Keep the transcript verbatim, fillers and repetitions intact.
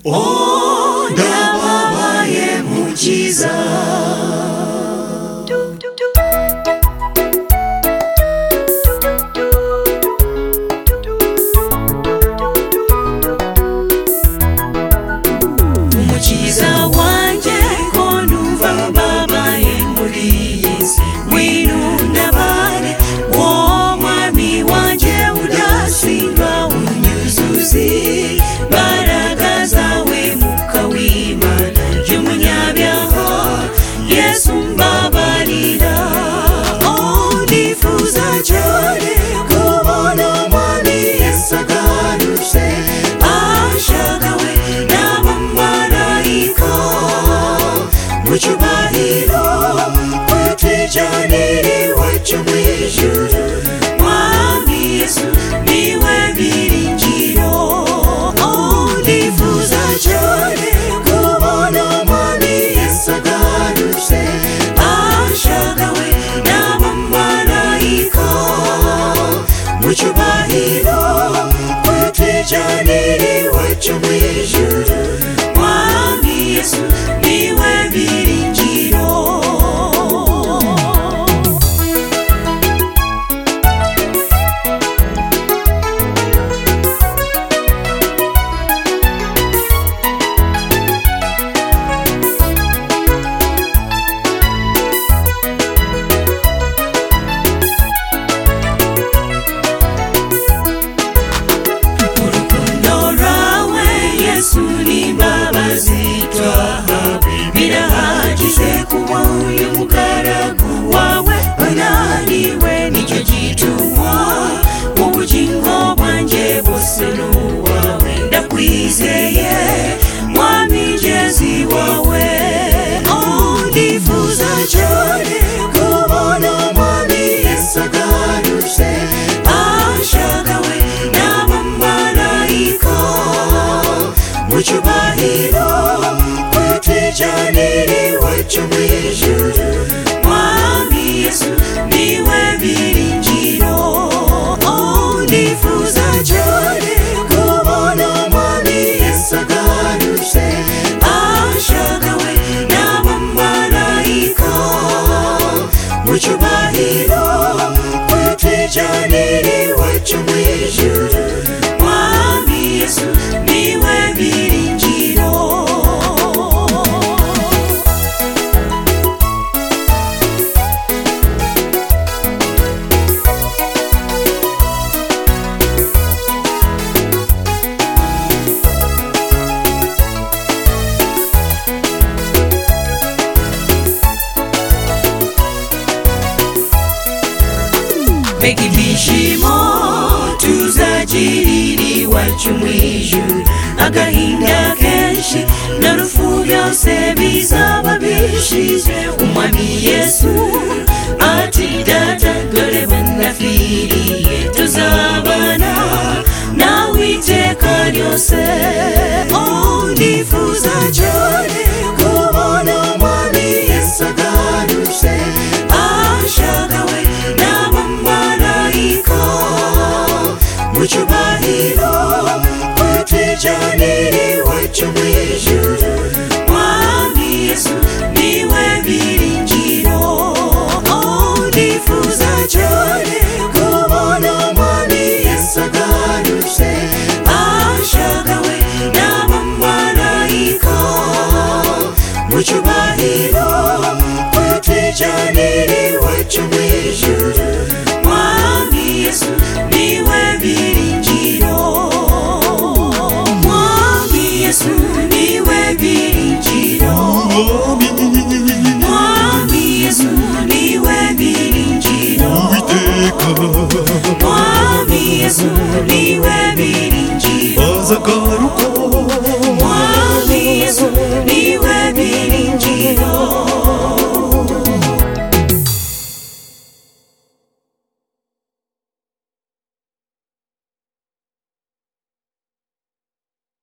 Oh, ndababaye mukiza. Umukiza wanjye ko numva mbabaye muri iyi si, ngwino untabare, wowe mwami wanjye udasindwa, unyuzuze imbaraga zawe, Mwuka w'Imana y'umunyabyaha, Yesu mbabarira. Oh, ndifuza cyane kubona umwami Yesu agarutse, ashagawe n'abamarayika mu cyubahiro, kutwijyanira iwacu mu ijuru. Mwami Yesu niwe byiringiro. Oh, ndifuza cyane kubona umwami Yesu agarutse, ashagawe n'abamarayika mu cyubahiro, kutwijyanira iwacu mu ijuru. Mwami Yesu niwe byiringiro. Birahagije kuba uyu mugaragu wawe, unaniwe nicyo gituma ubugingo bwanjye bwose n'uwawe. Ndakwizeye mwami ngezi wawe. Oh, ndifuza cyane kubona umwami Yesu agarutse, ashagawe n'abamarayika mu cyubahiro, kutwijyanira iwacu mu ijuru. Mwami Yesu niwe byiringiro. Oh, ndifuza cyane kubona umwami Yesu agarutse, ashagawe n'abamarayika mu cyubahiro, kutwijyanira iwacu mu ijuru. Mwami Yesu niwe byiringiro. Mbega ibyishimo tuzagirira iwacu mu ijuru, agahinda kenshi n'urupfu byose bizaba bishize. Umwami Yesu ati, data dore bandapfiriye, tuzabana